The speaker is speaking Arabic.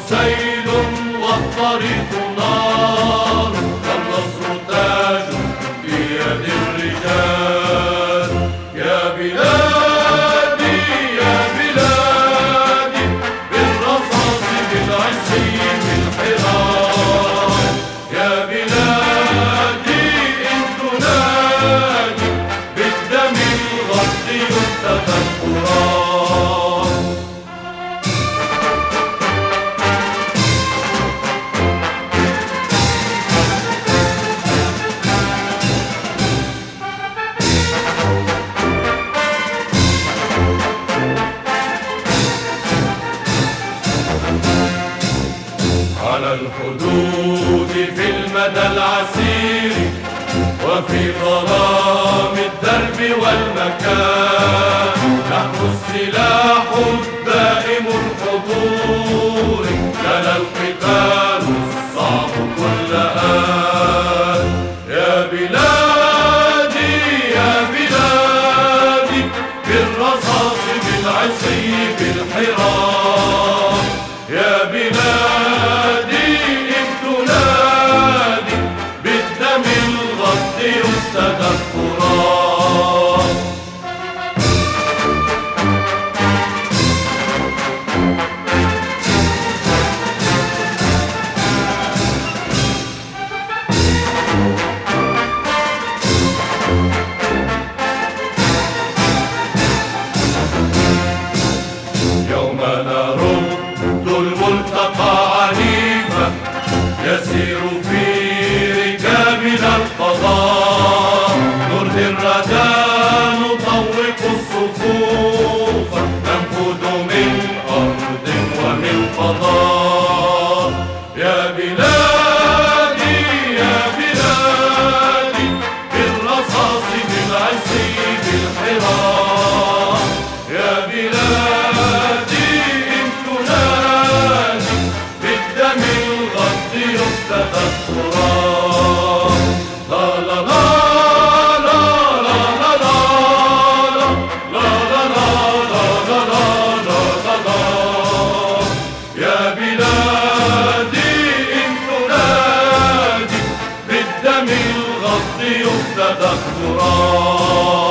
سيل والطريق نار، والنصر تاج في يد الرجال. يا بلادي يا بلادي، بالرصاص بالعصي بالحراب. يا بلادي إن تنادي، بالدم الغد يفتتى التراب. على الحدود في المدى العسير، وفي ظلام الدرب والمكان، نحن السلاح الدائم الحضور، لنا القتال الصعب كل آن. يا بلادي يا بلادي، بالرصاص بالعصي بالحراب. يا بلادي إن تنادي، بالدم الغد يفتتى التراب. يوم نرد الملتقى عنيفا، يسير في ركابنا القضاء، نرضي الردى نطوق الصفوف، ننفذ من أرض ومن فضاء. يا بلادي يا بلادي، بالرصاص بالعصي بالحراب. يا بلادي إن تنادي، بالدم الغد يفتتى التراب. لا لا لا لا لا لا لا لا لا لا لا لا. يا بلادي إن تنادي، بالدم الغد يفتتى التراب.